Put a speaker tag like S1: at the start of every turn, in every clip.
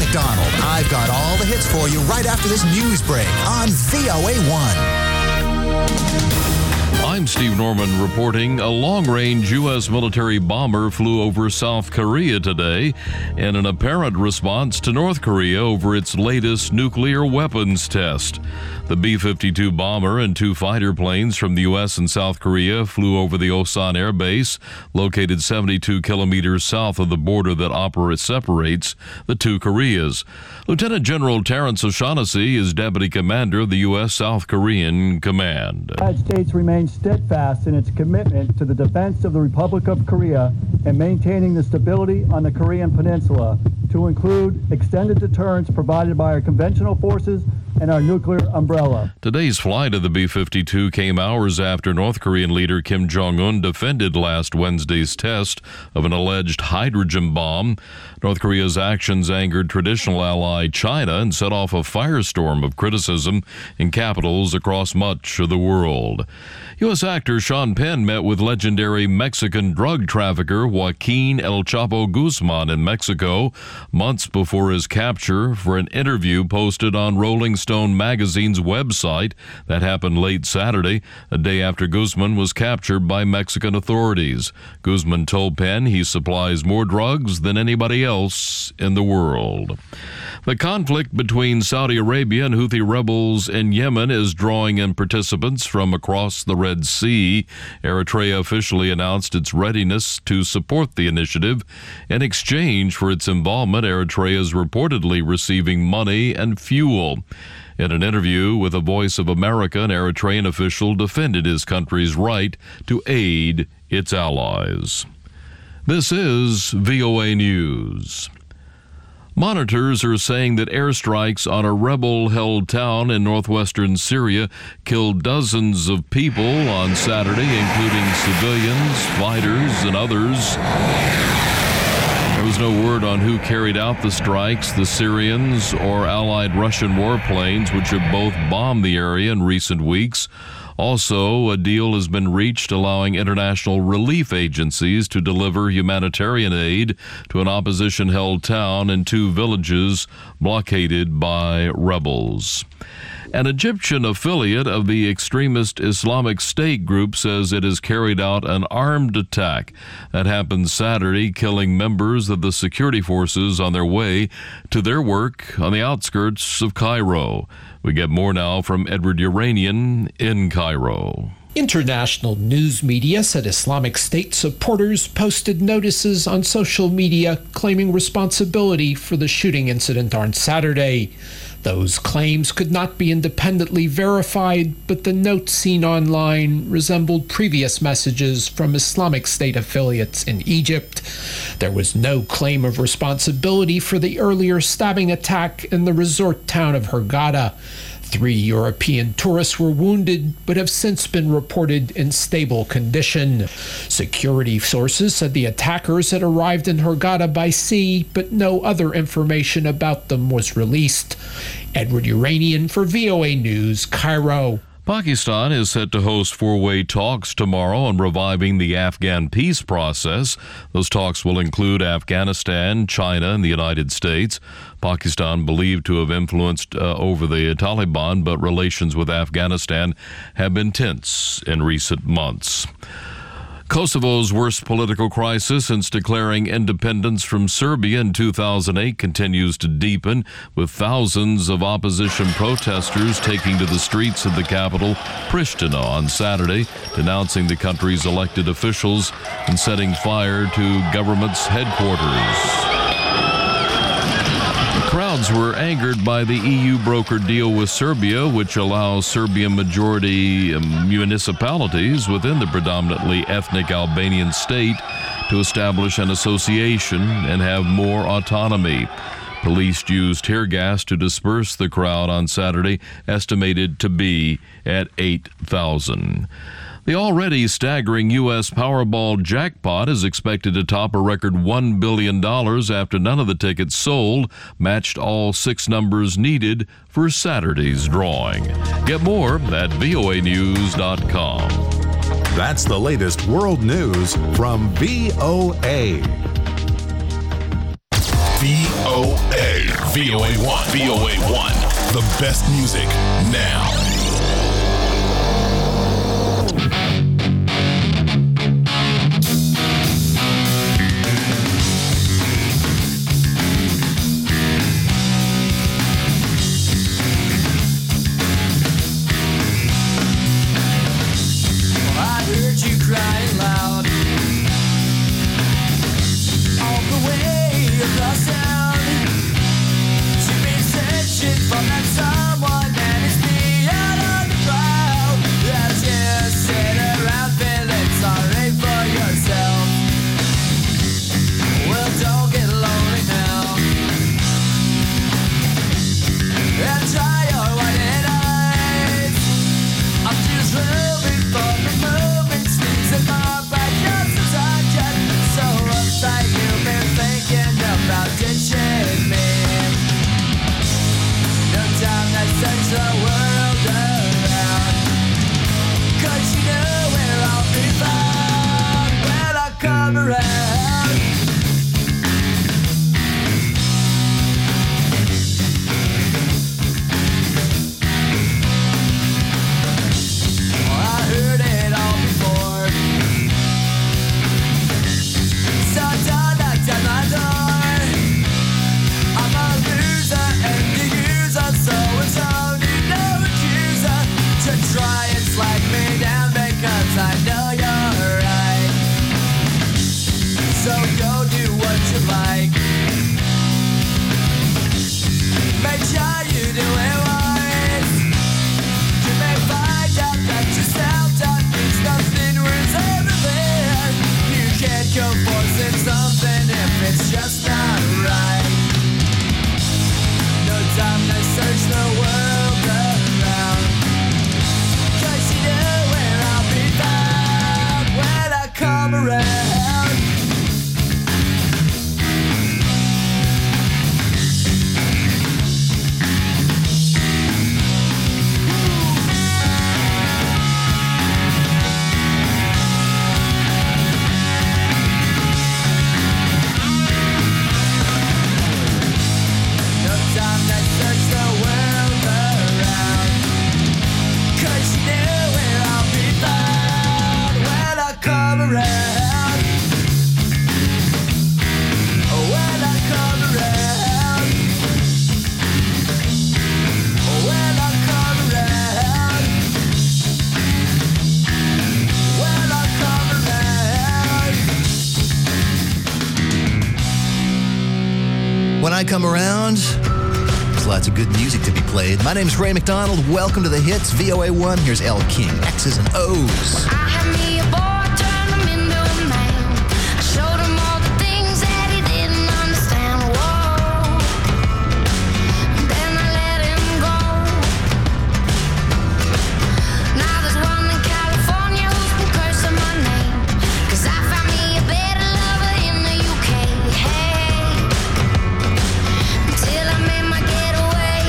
S1: McDonald. I've got all the hits for you right after this news break on VOA1.
S2: I'm Steve Norman reporting. A long-range U.S. military bomber flew over South Korea today in an apparent response to North Korea over its latest nuclear weapons test. The B-52 bomber and two fighter planes from the U.S. and South Korea flew over the Osan Air Base, located 72 kilometers south of the border that separates the two Koreas. Lieutenant General Terrence O'Shaughnessy is Deputy Commander of the U.S. South Korean Command.
S3: The United States remains steadfast in its commitment to the defense of the Republic of Korea and maintaining the stability on the Korean Peninsula, to include extended deterrence provided by our conventional forces and our nuclear umbrella.
S2: Today's flight of the B-52 came hours after North Korean leader Kim Jong-un defended last Wednesday's test of an alleged hydrogen bomb. North Korea's actions angered traditional ally China and set off a firestorm of criticism in capitals across much of the world. U.S. actor Sean Penn met with legendary Mexican drug trafficker Joaquin El Chapo Guzman in Mexico months before his capture for an interview posted on Rolling Stone magazine's website. That happened late Saturday, a day after Guzman was captured by Mexican authorities. Guzman told Penn he supplies more drugs than anybody else in the world. The conflict between Saudi Arabia and Houthi rebels in Yemen is drawing in participants from across the Red Sea. Eritrea officially announced its readiness to support the initiative. In exchange for its involvement, Eritrea is reportedly receiving money and fuel. In an interview with the Voice of America, an Eritrean official defended his country's right to aid its allies. This is VOA News. Monitors are saying that airstrikes on a rebel-held town in northwestern Syria killed dozens of people on Saturday, including civilians, fighters, and others. There was no word on who carried out the strikes, the Syrians or allied Russian warplanes, which have both bombed the area in recent weeks. Also, a deal has been reached allowing international relief agencies to deliver humanitarian aid to an opposition-held town and two villages blockaded by rebels. An Egyptian affiliate of the extremist Islamic State group says it has carried out an armed attack that happened Saturday, killing members of the security forces on their way to their work on the outskirts of Cairo. We get more now from Edward Uranian in Cairo.
S4: International news media said Islamic State supporters posted notices on social media claiming responsibility for the shooting incident on Saturday. Those claims could not be independently verified, but the notes seen online resembled previous messages from Islamic State affiliates in Egypt. There was no claim of responsibility for the earlier stabbing attack in the resort town of Hurghada. 3 European tourists were wounded, but have since been reported in stable condition. Security sources said the attackers had arrived in Hurghada by sea, but no other information about them was released. Edward Uranian for VOA News, Cairo.
S2: Pakistan is set to host four-way talks tomorrow on reviving the Afghan peace process. Those talks will include Afghanistan, China, and the United States. Pakistan believed to have influenced over the Taliban, but relations with Afghanistan have been tense in recent months. Kosovo's worst political crisis since declaring independence from Serbia in 2008 continues to deepen, with thousands of opposition protesters taking to the streets of the capital, Pristina, on Saturday, denouncing the country's elected officials and setting fire to government's headquarters. Crowds were angered by the EU brokered deal with Serbia, which allows Serbian-majority municipalities within the predominantly ethnic Albanian state to establish an association and have more autonomy. Police used tear gas to disperse the crowd on Saturday, estimated to be at 8,000. The already staggering U.S. Powerball jackpot is expected to top a record $1 billion after none of the tickets sold matched all 6 numbers needed for Saturday's drawing. Get more at voanews.com.
S5: That's the latest world news from VOA. VOA1. VOA1. The best music now.
S6: I heard you crying loud all the way across town. You've been searching for that someone that is beyond on the crowd. As you sit around feeling sorry for yourself. Well, don't get lonely now. And try your white eyes. I'm just moving for the moment. Sneezing my back. You're so tired. So uptight. You've been thinking about ditching me. No time to search the world around. 'Cause you know where I'll be found when I come around. I heard it all before. So don't knock down my door. I'm a loser and the user, so it's only no accuser to try and slag me down because I know you're right. So go do what you like. Make sure you do it wise. You may find out that yourself that means nothing worth everything. You can't go forcing something if it's just not right. No time to search the world around. 'Cause you know where I'll be found when I come around. No time to search the world around. 'Cause you know where I'll be found when I come around. When I come around. When I come around. When I come around.
S1: When I come around, there's lots of good music to be played. My name's Ray McDonald. Welcome to the hits, VOA1. Here's Elle King, X's and O's.
S7: I had me a boy, turned him into a man. I showed him all the things that he didn't understand. Whoa. Then I let him go. Now there's one in California who's been cursing my name. 'Cause I found me a better lover in the UK. Hey. Till I made my getaway.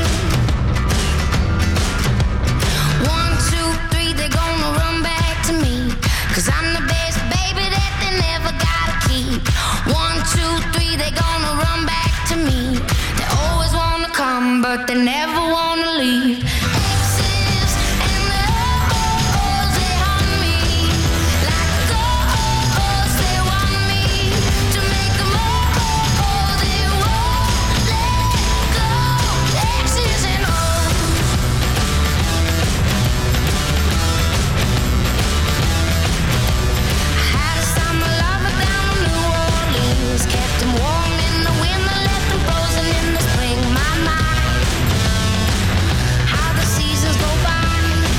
S7: 1, 2, 3, they're gonna run back to me. 'Cause I'm the best baby that they never gotta keep. 1, 2, 3, they're gonna run back to me. They always wanna come, but they never wanna leave. Exes and the O's, they haunt me. Like ghosts, they want me to make them they won't let go. Exes and O's. I had a summer lover down in New Orleans. Kept him warm in the winter, left him frozen in the spring. My mind, how the seasons go by.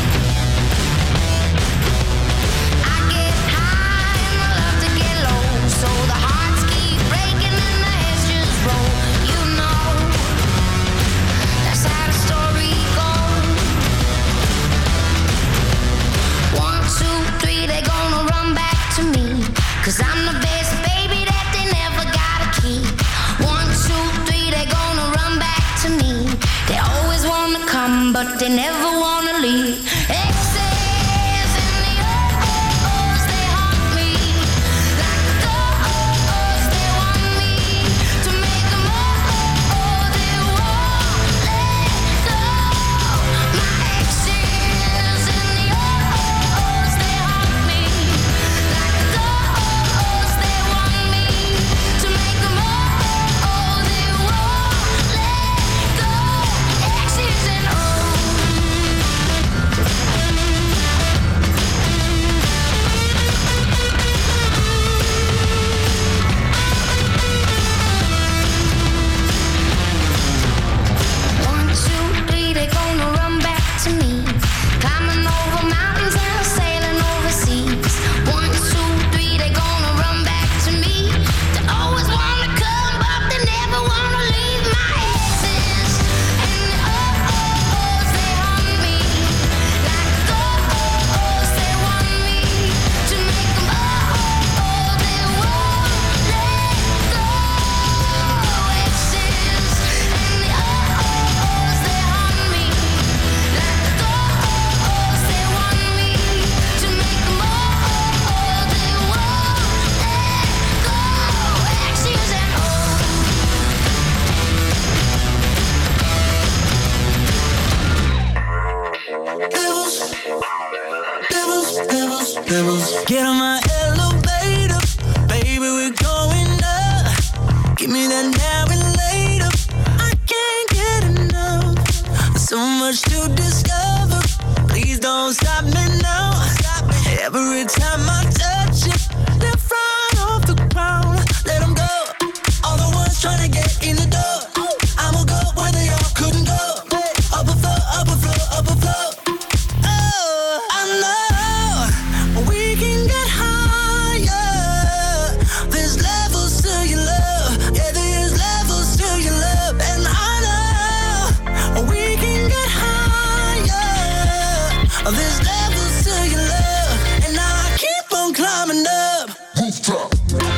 S7: I get high and I love to get low. So the hearts keep breaking and the heads just roll. You know, that's how the story goes. 1, 2, 3, they gonna run back to me. 'Cause I'm the best baby that they never gotta keep. 1, 2, 3, they gonna run back to me. They always wanna come, but they never wanna leave. Exes and the O's, they haunt me. Like ghosts, they want me to make them all
S6: Get on my elevator, baby, we're going up. Give me that now and later. I can't get enough. So much to discover. Please don't stop me now. Every time I touch you, they're flying off the ground. Let them go. All the ones trying to get in the door. I'ma go where they all couldn't go. Up a floor, up a floor, up a floor. Oh, I know we can get higher. There's levels to your love. Yeah, there's levels to your love. And I know we can get higher. There's levels to your love. And I keep on climbing up. Rooftop.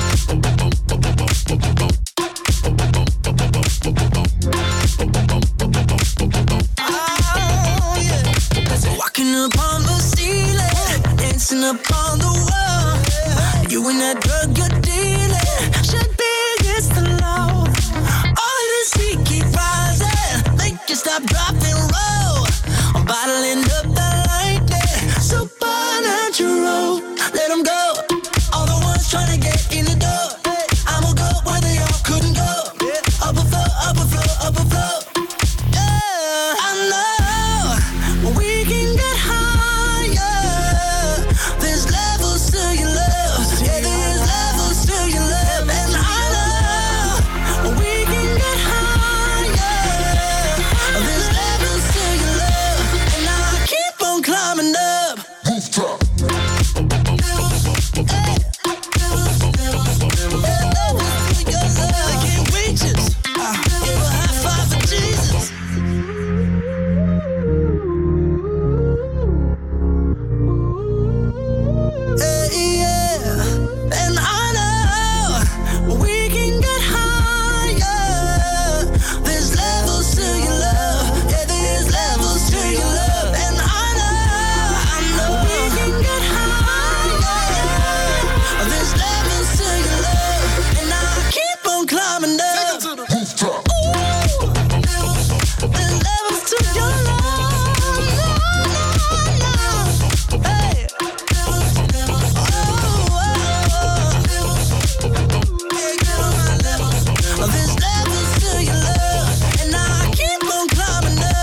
S6: Walking upon the ceiling, dancing upon the wall. You and that drug you're dealing should be against the law. All of this heat keep rising, make you stop, drop, and roll. I'm bottling up the lightning, supernatural. Let them go, all the ones trying to get in the door. I'ma go where they all couldn't go. Up a floor, up a floor, up a floor. Yeah, I know we can get higher. There's levels to your love. Yeah, there's levels to your love. And I know we can get higher. There's levels to your love. And I keep on climbing up. Rooftop. I can't reach it. Give a high five for Jesus. Yeah, and I know we can get higher. There's levels to your love. Yeah, there's levels to your love. And I know we can get higher. There's levels to your love. And I keep on climbing up. Rooftop. There's levels to your love. Hey. There's levels to your love, and I keep on climbing up.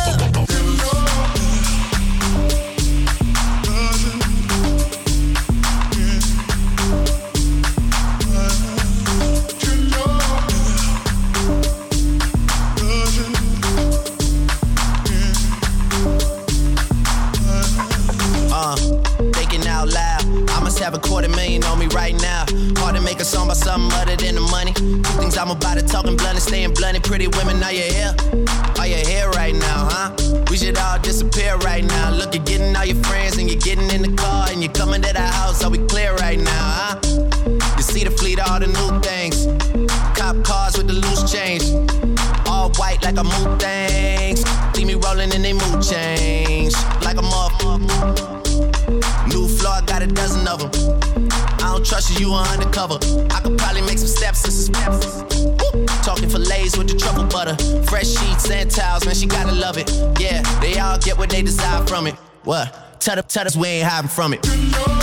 S6: Thinking out loud, I must have $250,000 on me right now. Hard to make a song about something other than the money. Two things I'm about to talking blunt and staying blunt. Pretty women, are you here? Are you here right now, huh? We should all disappear right now. Look, you're getting all your friends and you're getting in the car and you're coming to the house. Are we clear right now, huh? You see the fleet, all the new things. Cop cars with the loose change. All white like a mood things. See me rolling in they mood change. Like a motherfucker. New floor, I got a dozen of them. I don't trust you, you are undercover. I could probably make some steps and some steps. Woo. Talking fillets with the truffle butter. Fresh sheets and towels, man, she gotta love it. Yeah, they all get what they desire from it. What? Tell us we ain't hiding from it.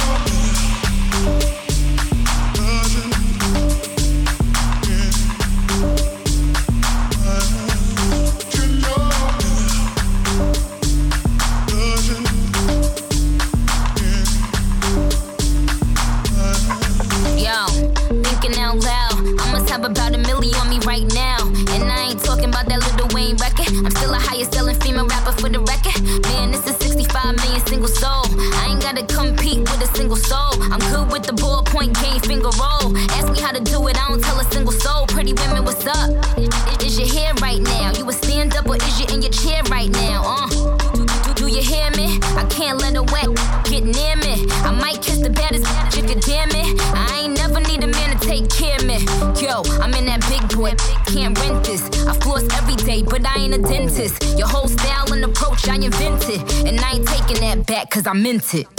S7: About $1 million on me right now. And I ain't talking about that Lil Wayne record. I'm still a highest selling female rapper for the record. Man, this is 65 million single soul. I ain't gotta compete with a single soul. I'm good with the ballpoint game, finger roll. Ask me how to do it, I don't tell a single soul. Pretty women, what's up? Is your hair right now? You a stand up or is you in your chair right now? Do you hear me? I can't let her wet get near me. I might kiss the baddest bitch, you can damn it. I ain't never need a man to take care of me. Yo, I'm in that big boy, can't rent this. I floss every day, but I ain't a dentist. Your whole style and approach I invented. And I ain't taking that back, cause I meant it.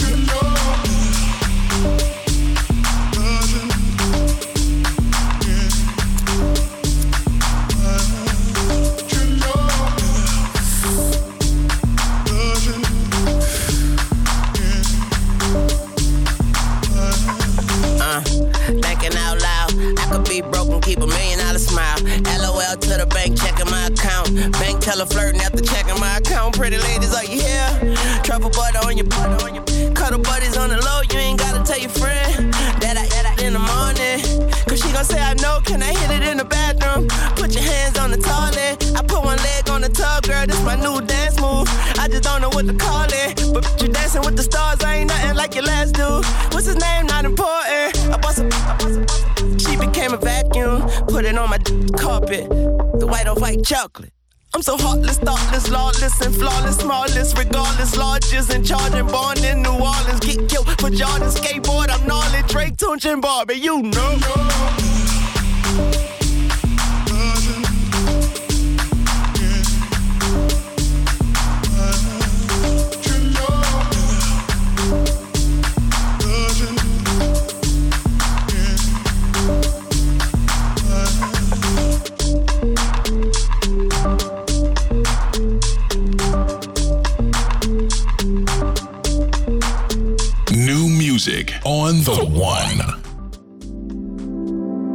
S8: out to the bank, checking my account. Bank teller flirting after checking my account. Pretty ladies, are you here? Truffle butter on your cuddle buddies on the low. You ain't gotta tell your friend that I in the morning. Cause she gon' say I know, can I hit it in the bathroom? Put your hands on the toilet. I put one leg on the tub, girl, this my new dance move. I just don't know what to call it. But you dancing with the stars, I ain't nothing like your last dude. What's his name? Not important. She became a vacuum. Put it on my carpet. The white on white chocolate. I'm so heartless, thoughtless, lawless, and flawless, smallest, regardless, largest, and charging, born in New Orleans. Get killed for Jordan, skateboard, I'm gnarly, Drake, Tunch, and Barbie, you know.
S5: Music on the one.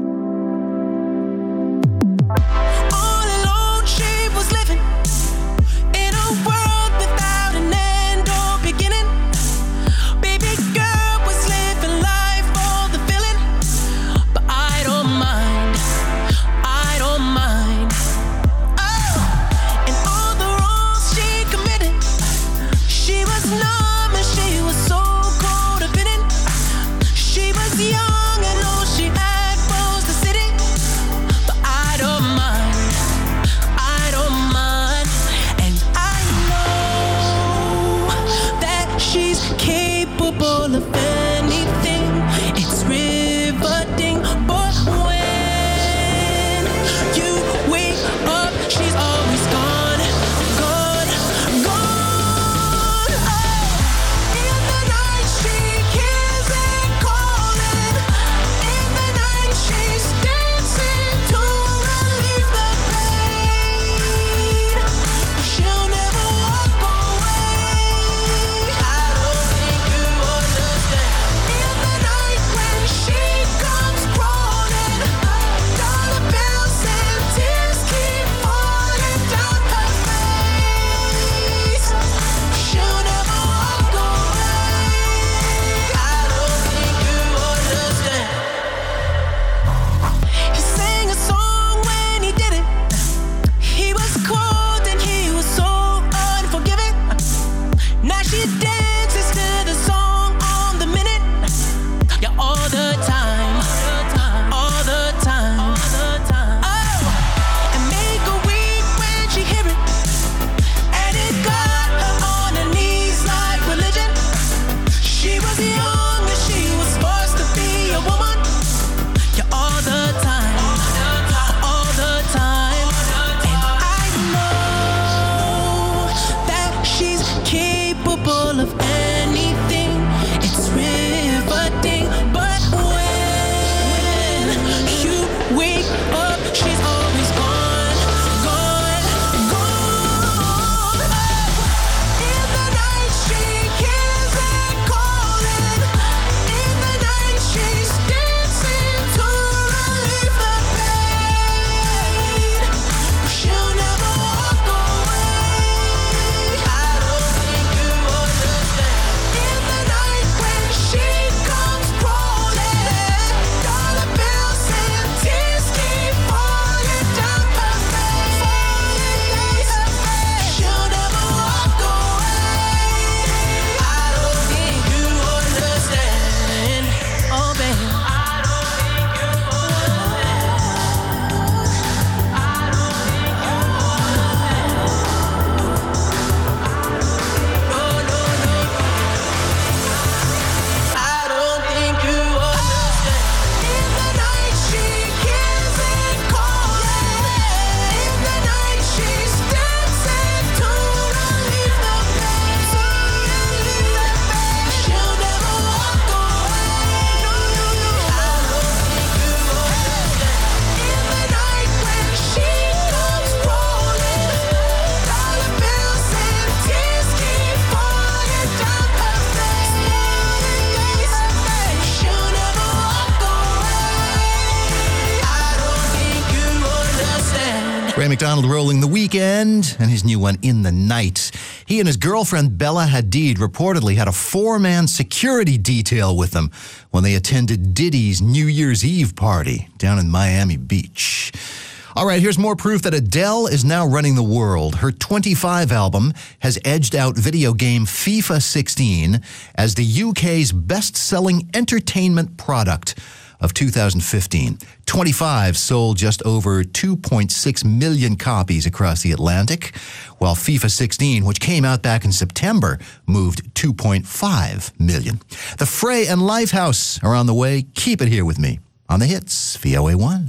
S1: Ray McDonald rolling The Weekend and his new one, In the Night. He and his girlfriend Bella Hadid reportedly had a 4-man security detail with them when they attended Diddy's New Year's Eve party down in Miami Beach. All right, here's more proof that Adele is now running the world. Her 25 album has edged out video game FIFA 16 as the UK's best-selling entertainment product of 2015. 25 sold just over 2.6 million copies across the Atlantic, while FIFA 16, which came out back in September, moved 2.5 million. The Fray and Lifehouse are on the way. Keep it here with me on the Hits, VOA 1.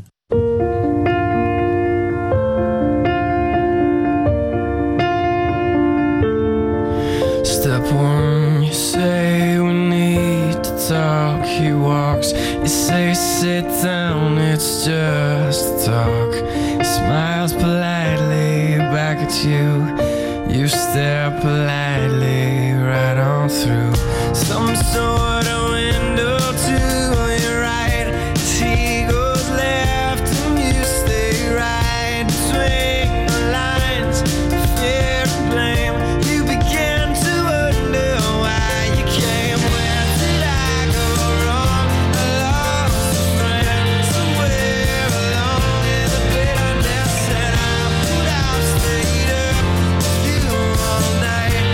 S9: Step one, you say we need to talk. He walks, you say sit down, it's just talk. He smiles politely back at you. You stare politely right on through some sort of window to your right. As he goes left and you stay right between the lines. Fear and blame. You begin to wonder why you came. Where did I go wrong? I lost a friend somewhere along in the bitterness that I put out. Stayed up with you all night.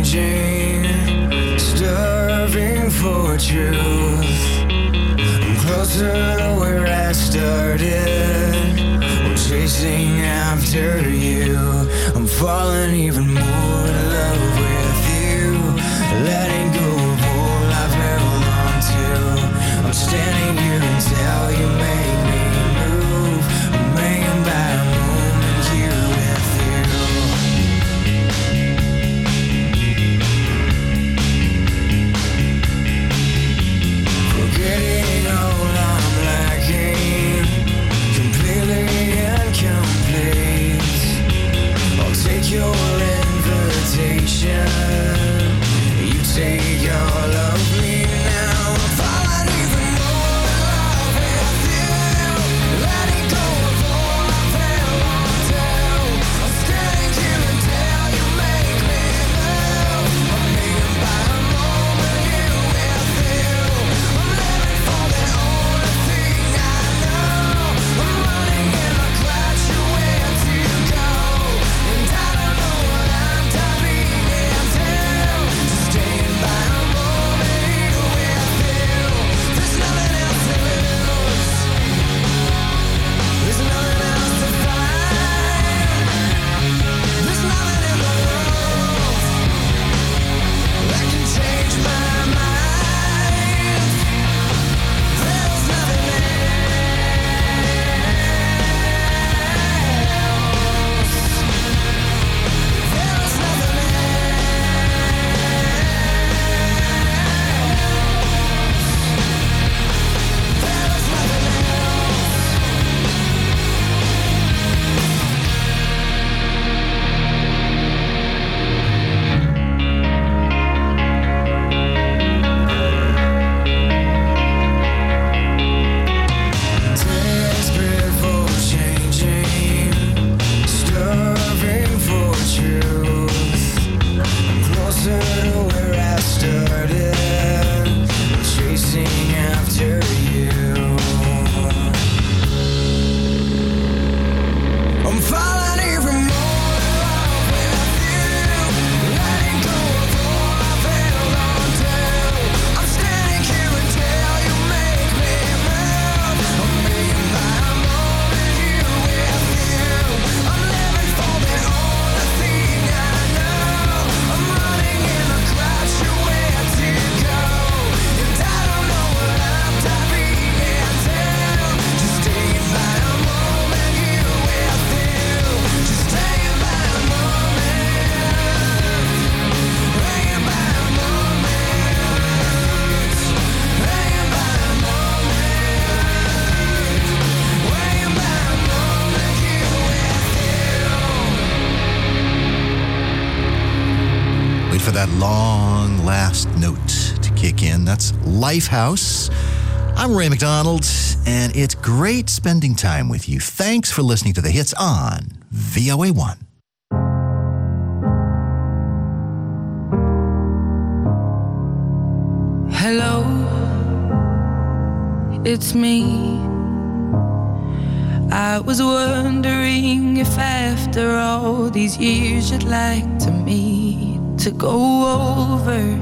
S9: changing, starving for truth. I'm closer to where I started. I'm chasing after you. I'm falling even more in love with you. Letting go of all I've held on to. I'm standing here until you make me move. I'm hanging by a moment here with you. Forgetting all I'm lacking, completely incomplete. I'll take your invitation. You take all of me now. I'm falling even more in love with you. Letting go of all I've held on to. I'm standing here until you make me move. I'm hanging by a moment here with you. I'm living for the only thing I know. I'm running in a crash, where to go? And I don't know what I'm diving into. Just staying by a moment here with you. There's nothing else to lose. There's nothing else to find. There's nothing in the world that can change my mind. There's nothing else. There's nothing desperate for changing, starving for truth. I'm closer to where I started, chasing after you. I'm falling even more in love with you. Letting go of all I've held on to. I'm standing here until you make me move. I'm hanging by a moment here with you. I'm living for the only thing I know. I'm running in a crash, where to go? And I don't know what I'm diving into. Just staying by a moment here with you. Just staying by a moment. Hanging by a moment. Hanging by a moment. Hanging by a moment here with you.
S1: Wait for that long last note to kick in. That's Lifehouse. I'm Ray McDonald, and it's great spending time with you. Thanks for listening to the hits on VOA1.
S9: Hello, it's me. I was wondering if after all these years you'd like to meet to go over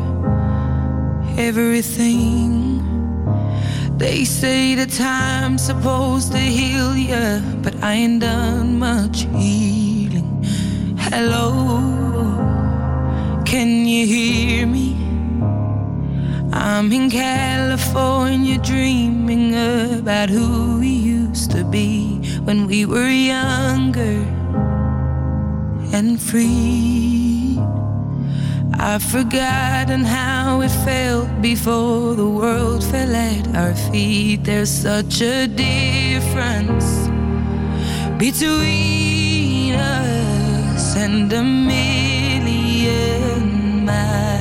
S9: everything. They say the time's supposed to heal ya, but I ain't done much healing. Hello, can you hear me? I'm in California dreaming about who we used to be when we were younger and free. I've forgotten how it felt before the world fell at our feet. There's such a difference between us and a million miles.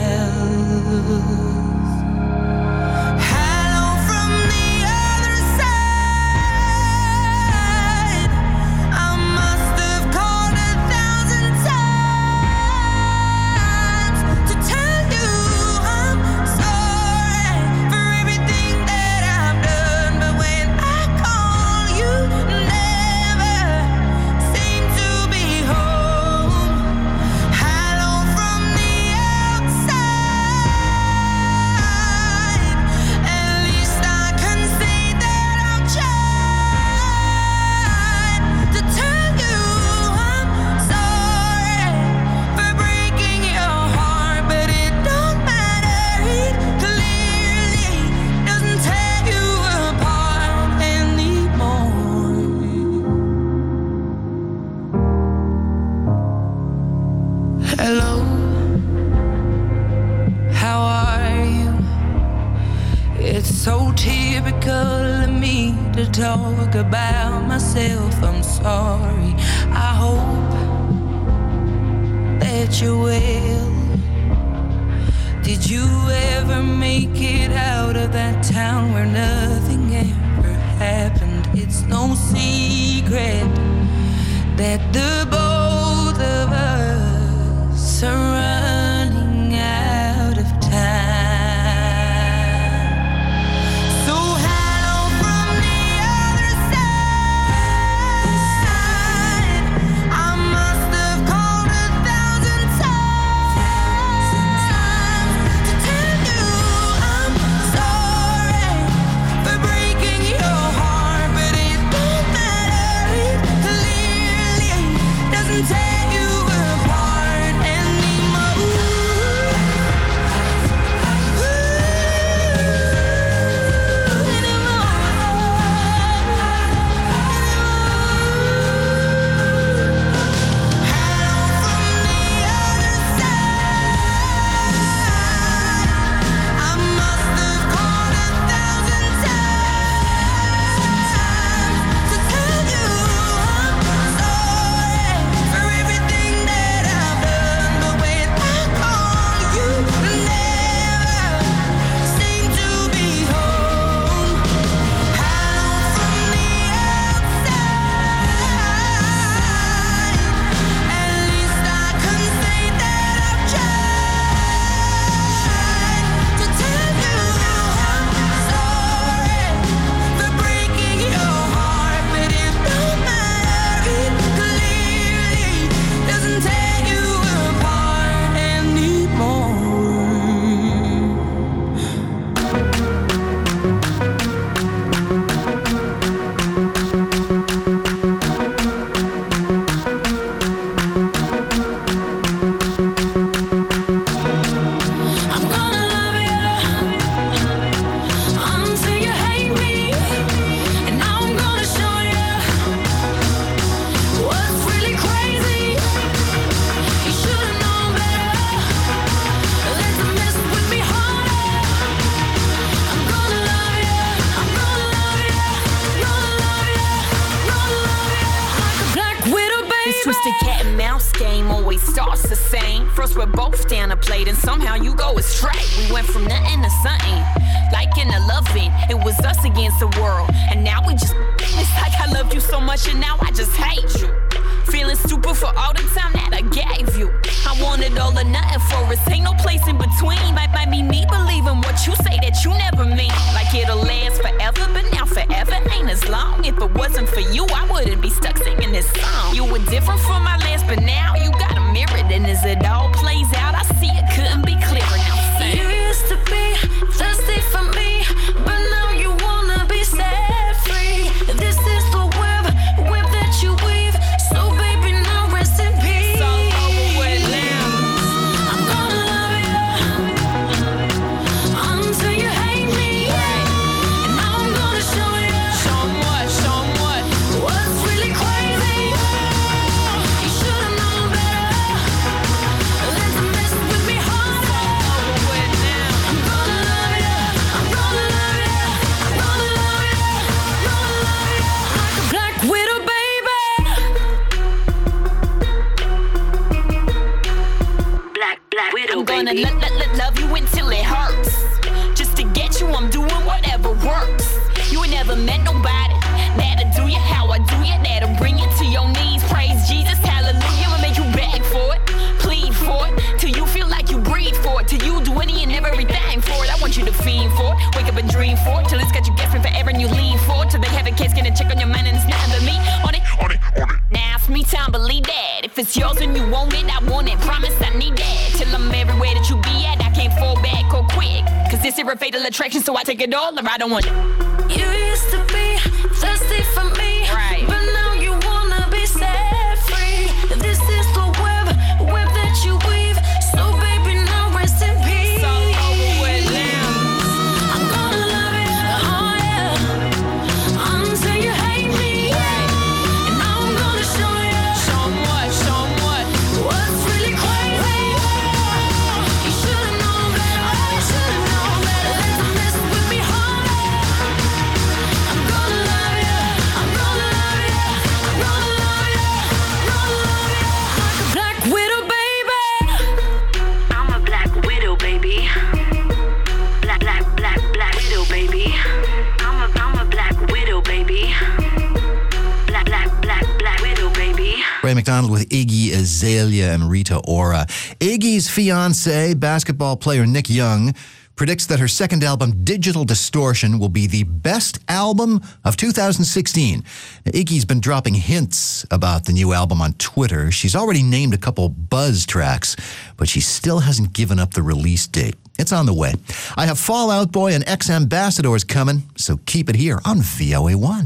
S10: typical of me to talk about myself. I'm sorry. I hope that you will. Did you ever make it out of that town where nothing ever happened? It's no secret that the both of us are running out of time. So hello from the other side. I must have called 1,000 times to tell you I'm sorry for breaking your heart, but it don't matter. It clearly doesn't tear you apart anymore.
S11: Twisted cat and mouse game always starts the same. First we're both down a plate and somehow you go astray. We went from nothing to something, liking to loving. It was us against the world, and now we just. It's like I loved you so much and now I just hate you. Feeling stupid for all the time that I gave you. I wanted all or nothing for us, ain't no place in between. Might be me believing what you say that you never mean. Like it'll last forever, but now forever ain't as long. If it wasn't for you, I wouldn't be stuck singing this song. You were different from my last, but now you got a mirror. And as it all plays out, I see it couldn't be clearer. Now sing.
S10: You used to be thirsty for me, but now you wanna be set free. This is the web that you weave. So baby, now rest in peace.
S11: It's all over with now.
S10: I'm gonna love you until you hate me. And now I'm gonna show you.
S11: Show 'em what?
S10: What's really crazy? You should've known better. Let them mess with me harder.
S11: Over with now.
S10: I'm gonna love you. I'm gonna love you. I'm gonna love you. Gonna love you like a black widow, baby.
S11: Black widow, I'm gonna love you until it hurts. Just to get you, I'm doing whatever works. You ain't never met nobody that'll do you how I do you. That'll bring you to your knees. Praise Jesus, hallelujah. I'ma make you beg for it, plead for it, till you feel like you breathe for it, till you do any and everything for it. I want you to fiend for it, wake up and dream for it, till it's got you guessing forever and you lean for it, till they have a case, gonna check on your mind and it's nothing but me on it. Now it's me time, believe that. If it's yours and you want it, I want it. Promise I need that. Till I'm everywhere that you be at, I can't fall back or quick. Cause this is a fatal attraction, so I take it all or I don't want it.
S10: You used to be thirsty for me,
S11: Right.
S10: but now you wanna be set free. This is the web that you weave. So baby, now rest in peace.
S11: It's all over with now.
S10: I'm gonna love you, oh yeah, until you hate me. And now I'm gonna show you.
S11: Show 'em what?
S10: What's really crazy? You should've known better. You should've known better. Let them mess with me harder.
S1: McDonald with Iggy Azalea and Rita Ora. Iggy's fiance, basketball player Nick Young, predicts that her second album, Digital Distortion, will be the best album of 2016. Now, Iggy's been dropping hints about the new album on Twitter. She's already named a couple buzz tracks, but she still hasn't given up the release date. It's on the way. I have Fall Out Boy and Ex-Ambassadors coming, so keep it here on VOA1.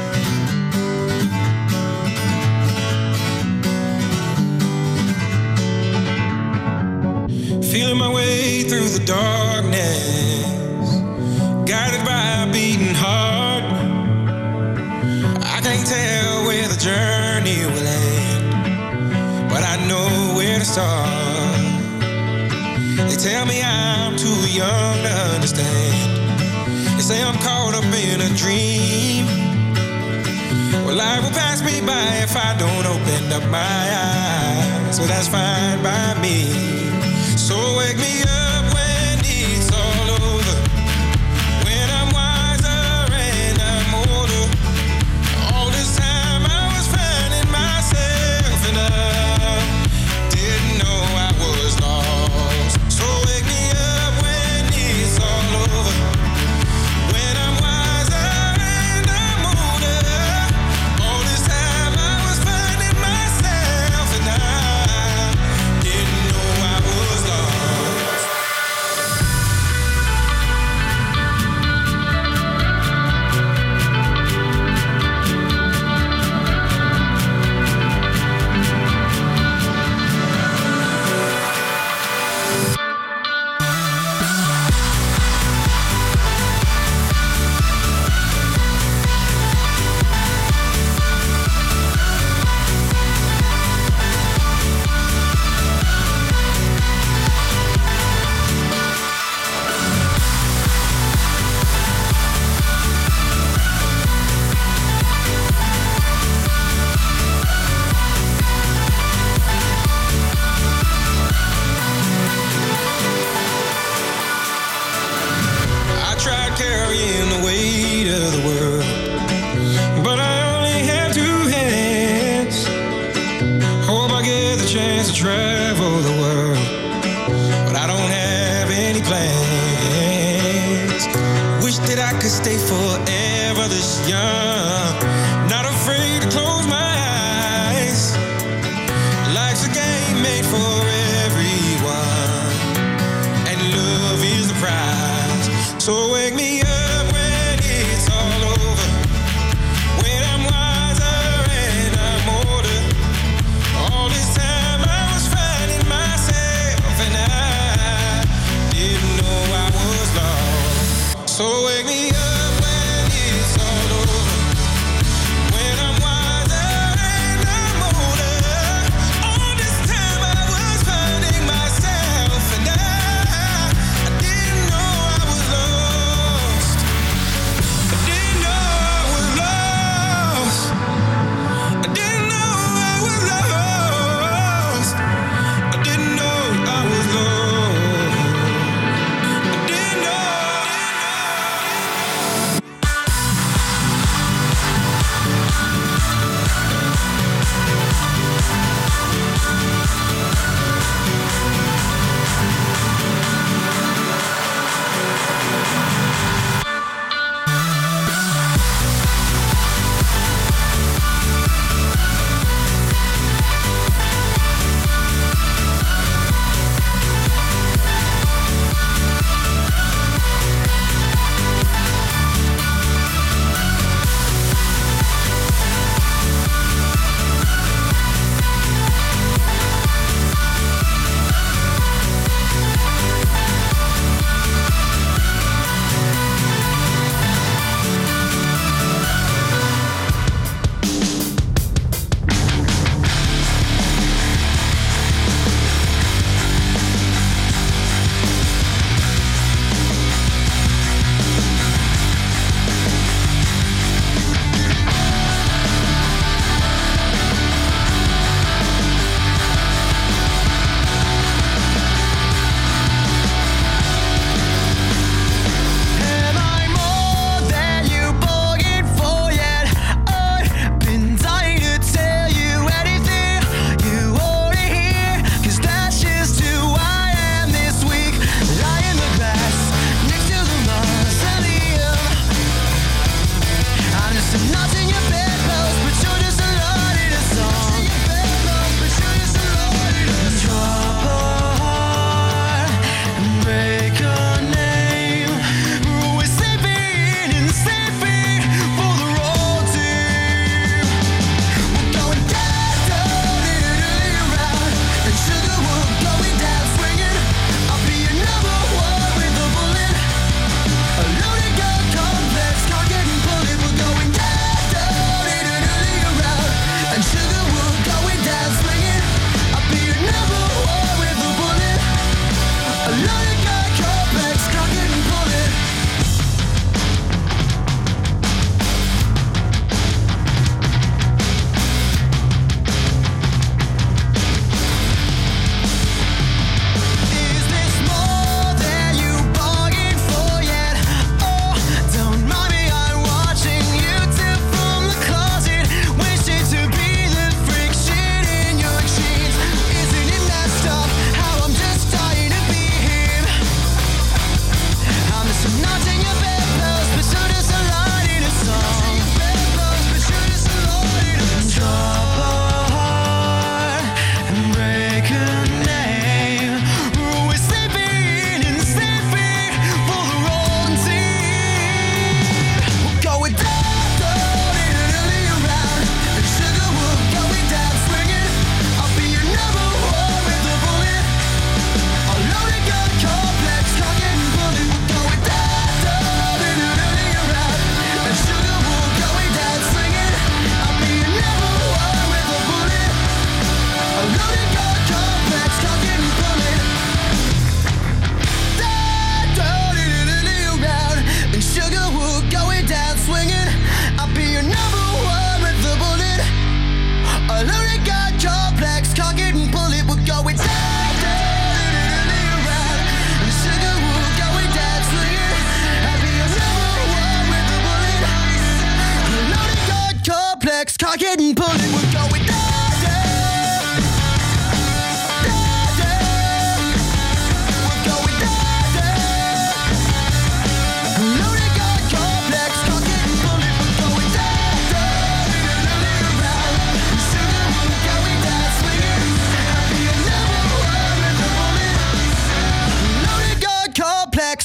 S12: Feeling my way through the darkness, guided by a beating heart. I can't tell where the journey will end, but I know where to start. They tell me I'm too young to understand. They say I'm caught up in a dream. Well, life will pass me by if I don't open up my eyes. So that's fine by me. So wake me up when it's all over, when I'm wiser and I'm older. All this time I was finding myself and I didn't know I was lost. So wake me up when it's all over, when I'm wiser and I'm older. All this time I was finding myself and I didn't know I was lost. Carrying the weight of the world, but I only have two hands. Hope I get the chance to travel the world, but I don't have any plans. Wish that I could stay forever this young, not afraid to close my eyes. Life's a game made for everyone, and love is the prize. So wake me up when it's all over, when I'm wiser and I'm older. All this time I was finding myself and I didn't know I was lost. So wake me up when it's all over,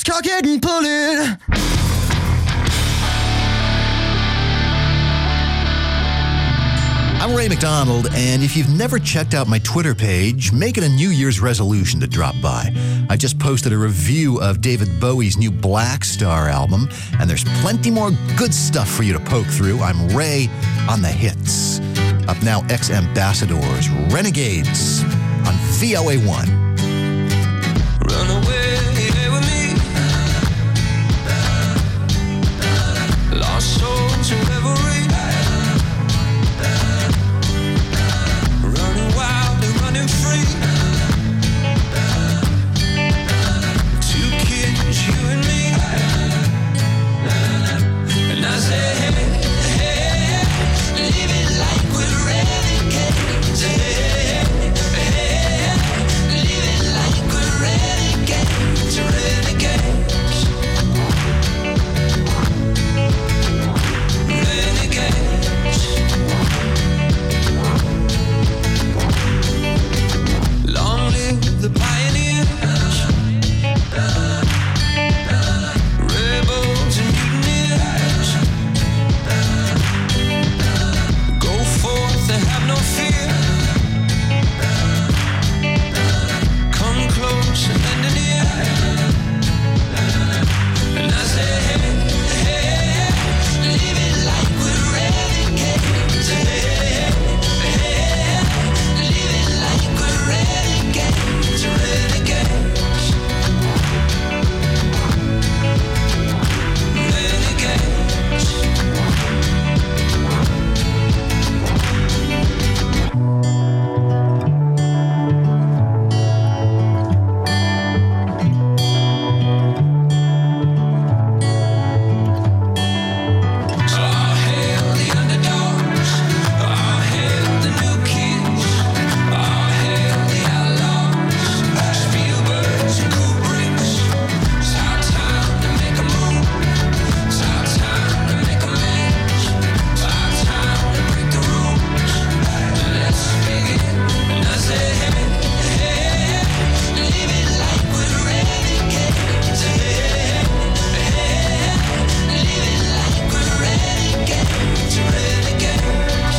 S1: Just cock it and pull it. I'm Ray McDonald, and if you've never checked out my Twitter page, make it a New Year's resolution to drop by. I just posted a review of David Bowie's new Black Star album, and there's plenty more good stuff for you to poke through. I'm Ray on the hits. Up now, Ex-Ambassadors, Renegades on VOA1.
S9: Run away with me. Lost soul to reverie. Running wild and running free. Two kids, you and me. And I say, hey, hey, live it like we're renegades. Hey, hey, live it like we're renegades, renegades. Renegades. Long live the pioneers, rebels and mutineers. Go forth and have no fear. Come close and lend an ear. And I say, hey, hey, live it like we're renegades. Hey, hey, live it like we're renegades, renegades. Renegades. All hail the underdogs. All hail the new kids. All hail the outlaws. Spielbergs and Kubricks. It's our time to make a move. It's our time to make amends. It's our time to break the rules. Let's begin. And I say, hey, hey, live it like we're renegades. Hey, hey, live it like we're renegades, renegades.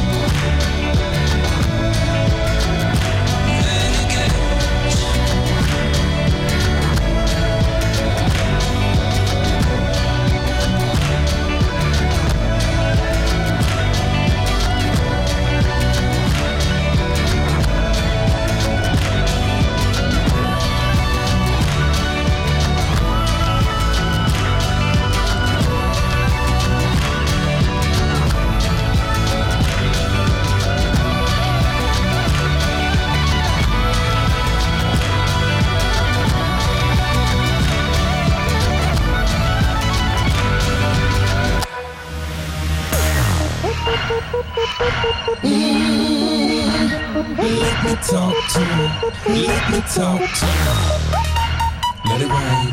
S12: Let me talk to you. Let me talk to you. Let it rain.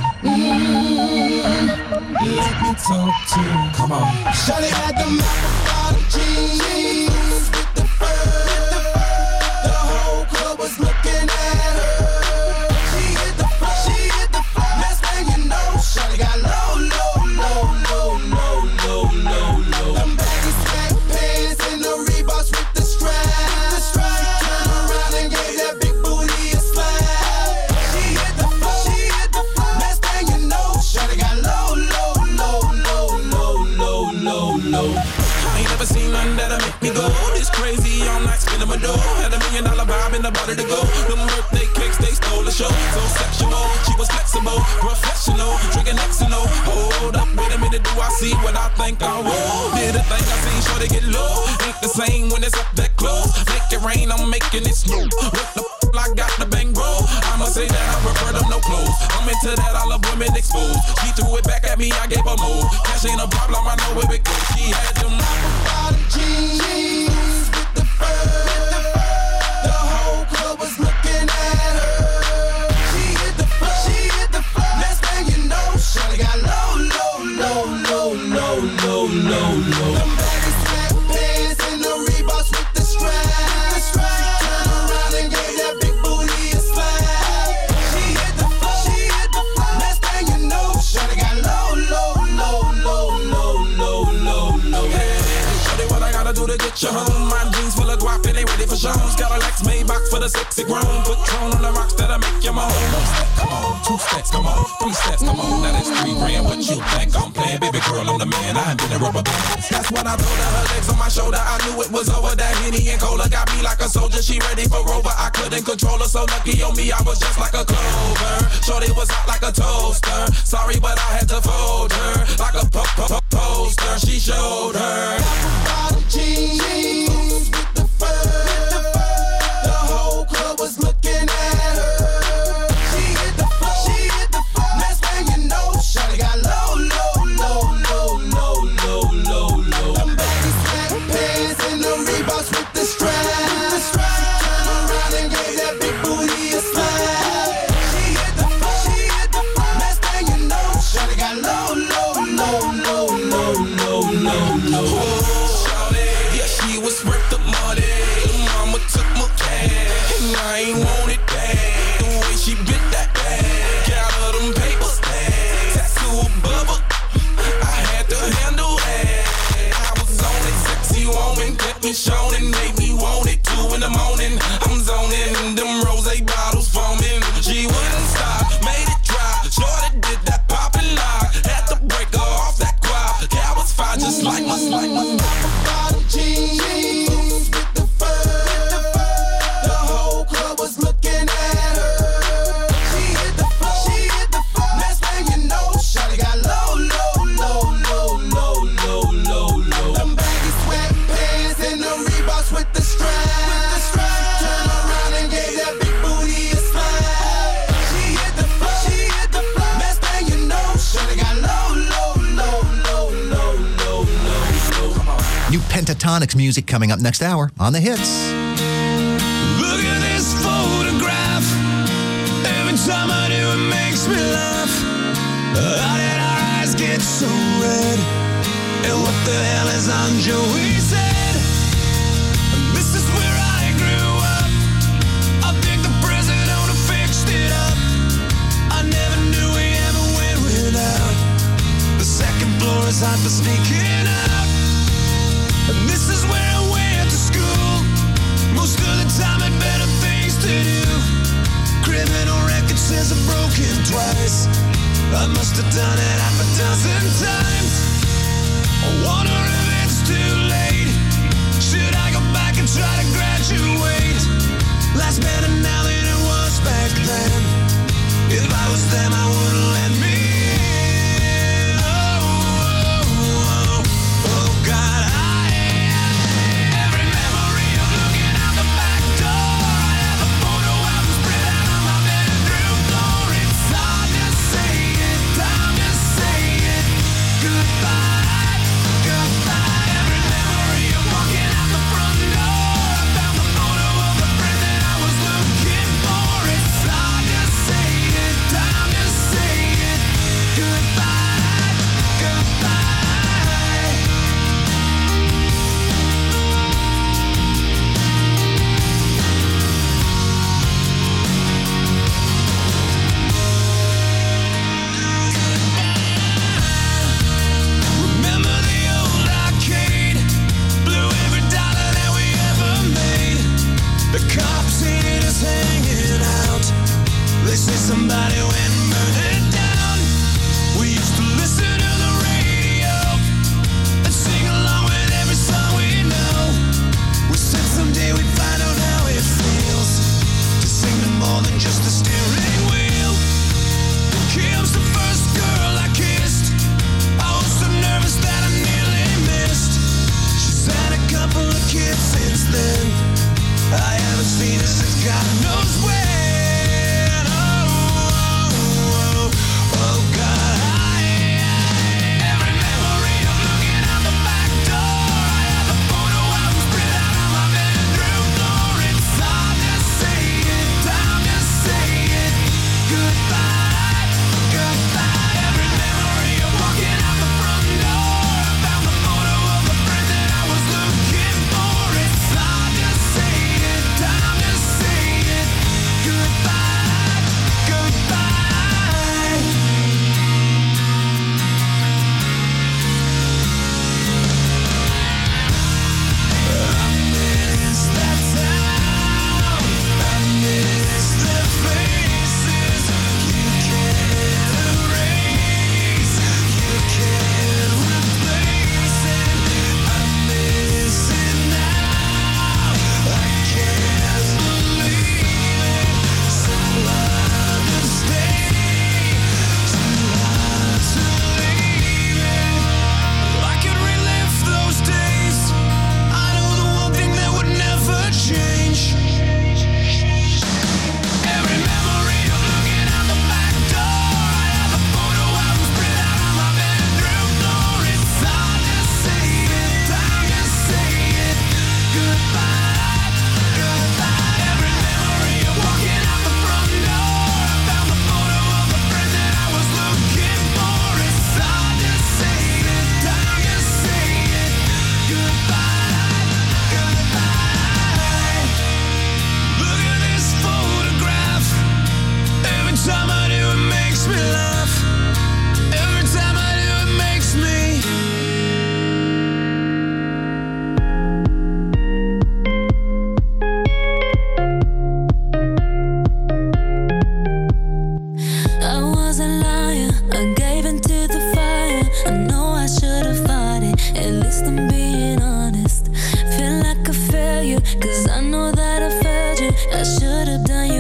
S12: Let me talk to you. Come on. Shawty had the bottom jeans with the fur. The whole club was looking at her. She hit the floor. She hit the floor. Next thing you know, Shawty got low, low, low, low, low, low, low, low. Them baggy slack pants and the Reeboks with the strap. Turn around and gave that big booty a slap. She hit the floor. She hit the floor. Next thing you know, Shawty got low, low, low, low, low, low, low, low. I ain't never seen nothing that'll make me go this crazy all night spinning my dough. Had $1 million vibe in the body to go. Them birthday cakes, they stole the show. So sexual, she was flexible, professional, drinking Xano. Hold up, wait a minute, do I see what I think I will? Did a thing I seen, sure to get low. Ain't the same when it's up that close. Make it rain, I'm making it snow. What the I got the bang bro. I'ma say that I prefer them no clothes. I'm into that, I love women exposed. She threw it back at me, I gave her more. Cash ain't a problem, I know where it goes. She had them bottom jeans with the fur. The whole club was looking at her. She hit the floor. She hit the floor. Next thing you know, Shawty got low, low, low, low, low, low, low, low. Them baggy slack pants and the Reeboks with the strap. Turn around and gave that big booty a slap. She hit the floor. She hit the floor. Next thing you Jones got a Lex Maybach for the sexy grown. Patron on the rocks that'll make you moan. 1 step, come on, 2 steps, come on, 3 steps, come on. Now that's 3 grand. What you think I'm playing? Baby girl, I'm the man. I ain't been a rubber band. That's when I told her legs on my shoulder. I knew it was over. That Henny and Cola got me like a soldier. She ready for Rover. I couldn't control her. So lucky on me, I was just like a clover. Shorty was hot like a toaster. Sorry, but I had to fold her like a poster. She showed her. Jeans with the fur. The whole club was looking at her. She hit the floor. Next thing you know, shawty got low. Them baggy sweatpants and the Reeboks with the strap. Turn around and gave that big booty a slap. She hit the floor. Next thing you know, shawty got low. Yeah, she was worth the money. Mama took my cash, and I ain't want it bad. The way she bit that bag, got her them papers bag. Tattoo above her, I had to handle that. I was on it, sexy woman, kept me shown and made me want it. 2 in the morning, I'm zoning, them rosé bottles foaming. She wouldn't stop, made it drop. Shorty did that pop and lock, had to break her off that quad. Gal was fine, just like my jeans with the fur. The whole club was looking at her. She hit the floor. Next thing you know, shawty got low. Them baggy sweatpants and the Reeboks with the strap. Turn around and gave that big booty a slap. She hit the floor. Next thing you know, shawty got low.
S1: New Pentatonix music coming up next hour on The Hits.
S13: Look at this photograph. Every time I do, it makes me laugh. How did our eyes get so red? And what the hell is on Joey's head? This is where I grew up. I think the president who fixed it up. I never knew we ever went without. The second floor is hot for sneaking out. And this is where I went to school. Most of the time had better things to do. Criminal record says I've broken twice. I must have done it 6 times. I wonder if it's too late. Should I go back and try to graduate? Life's better now than it was back then. If I was them, I wouldn't let me in. Oh God. They say somebody went and burned it down. We used to listen to the radio and sing along with every song we know. We said someday we'd find out how it feels to sing to more than just a steering wheel. Kim's the first girl I kissed. I was so nervous that I nearly missed. She's had a couple of kids since then. I haven't seen her since God knows when.
S14: should have done you